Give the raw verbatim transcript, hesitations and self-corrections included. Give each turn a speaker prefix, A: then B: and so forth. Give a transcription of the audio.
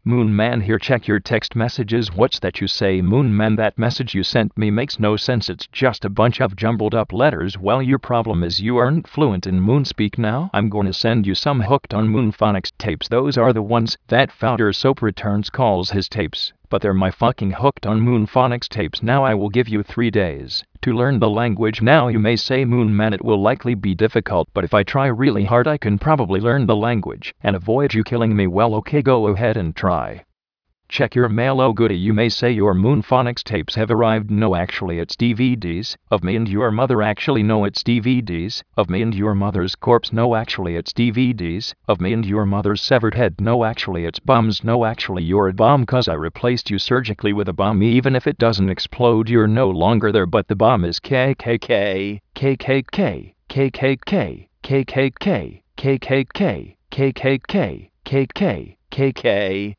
A: Moon Man here, check your text messages. What's that you say, Moon Man? That message you sent me makes no sense. It's just a bunch of jumbled up letters. Well, your problem is you aren't fluent in Moonspeak now. I'm going to send you some Hooked on Moonphonics tapes. Those are the ones that Founder Soap returns calls his tapes. But they're my fucking Hooked on Moonphonics tapes. Now I will give you three days to learn the language. Now you may say, Moon Man, it will likely be difficult, but if I try really hard I can probably learn the language and avoid you killing me. Well, okay, go ahead and try. Check your mail. Oh goody, you may say your Moonphonics tapes have arrived. No, actually it's D V Ds of me and your mother. Actually no, it's D V Ds of me and your mother's corpse. No, actually it's D V Ds of me and your mother's severed head. No, actually it's bombs. No, actually you're a bomb, cause I replaced you surgically with a bomb. Even if it doesn't explode, you're no longer there, but the bomb is K K K, K K K, K K K, K K K, K K K, K K K, K K K, K K.